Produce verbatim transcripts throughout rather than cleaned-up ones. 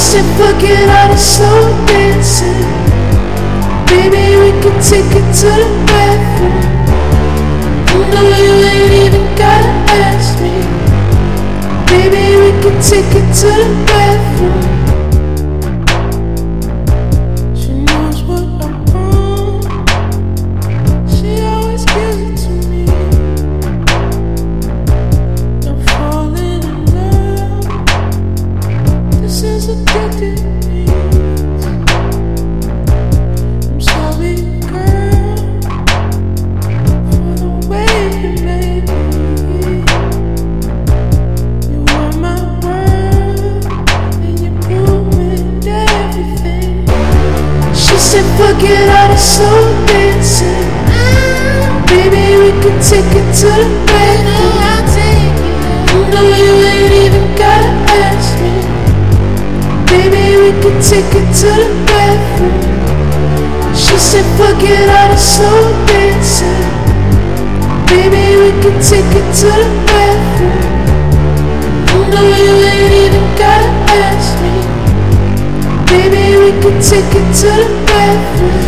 said forget all the slow dancing. Baby, we can take it to the bathroom. You know you ain't even gotta ask me. Baby, we can take it to the bathroom. She knows what I want. She always gives it to me. I'm falling in love. This is addicted. I'm sorry, girl, for the way you made me. You were my world, and you ruined everything. She said forget all the slow dancing. Baby, we can take it to the bathroom. You know you ain't even gotta ask me. Baby, we can take it to the bathroom. She said forget all the slow dancing. Baby, we can take it to the bathroom. You know you ain't even gotta ask me. Baby, we can take it to the bathroom.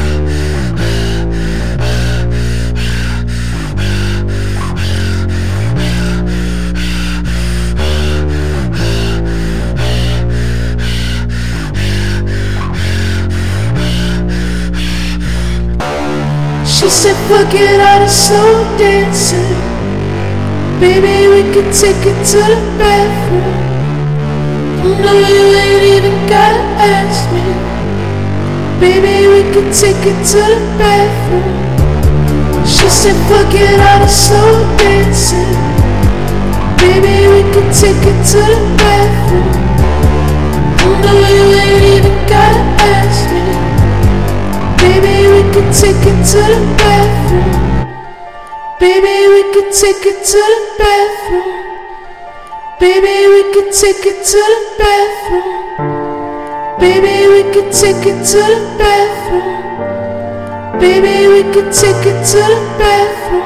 She said forget all the slow dancing. Baby, we can take it to the bathroom. You know you ain't even gotta ask me. Baby, we can take it to the bathroom. She said forget all the slow dancing. Baby, we can take it to the bathroom. You know you ain't even gotta ask me. Baby, we can take it to the bathroom. Baby, we can take it to the bathroom. Baby, we can take it to the bathroom. Baby, we can take it to the bathroom. Baby, we can take it to the bathroom.